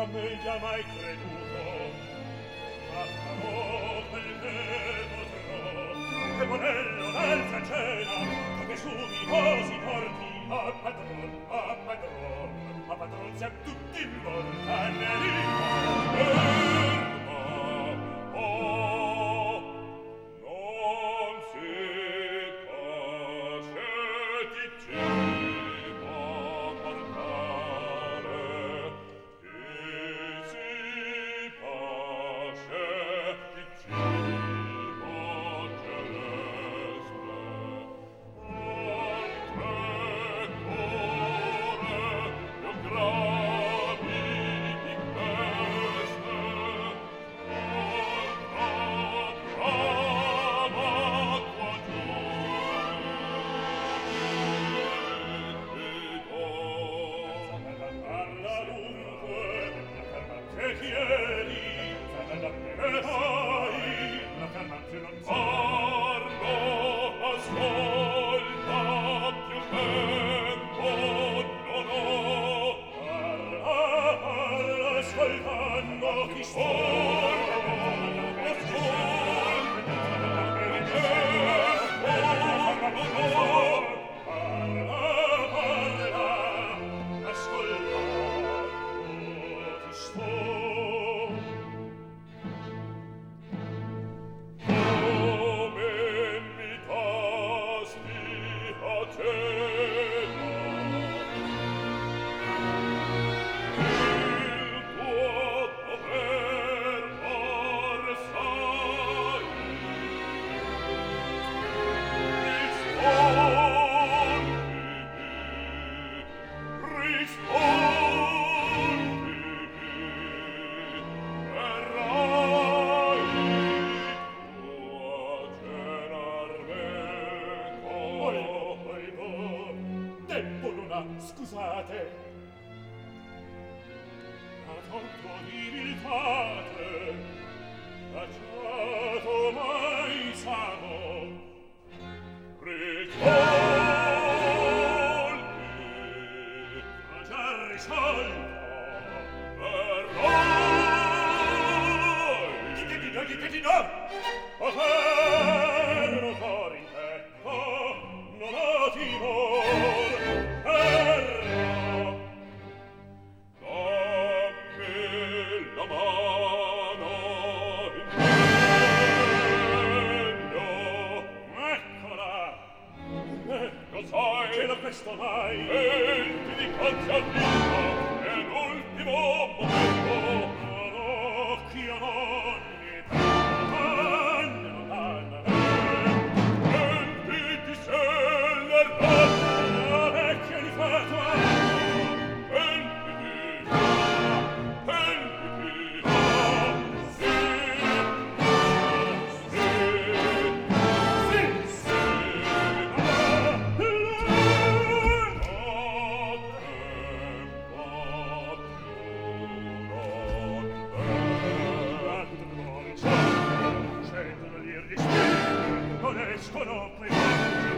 meglio mai creduto, ma farò quel che potrò. Demonello d'altra cena, che subito si porti a padron, a padron, a padron siam tutti mortali. Ferma, oh, non si pace di cibo portare, e si pace di cibo celeste. Oltre cuore più gravi di queste, oltre trama tua parla dunque, che chiedi, e poi la fermarti non c'è. Parlo, ascolta, più tempo non ho. Parla, ascoltando chi ascolta, scusate, a torto di viltate, lasciato mai sano, risolvi, ma già risolto, verrai. Dite di no! A ferro cor in petto, non ho timor, ferro. Dammi la mano in pegno. Eccola! Lo sai che da questo mai senti di cozza al viso è l'ultimo momento. L'occhio d'ogni danna, senti di sé l'errore, la vecchia di fatua. Non escono qui.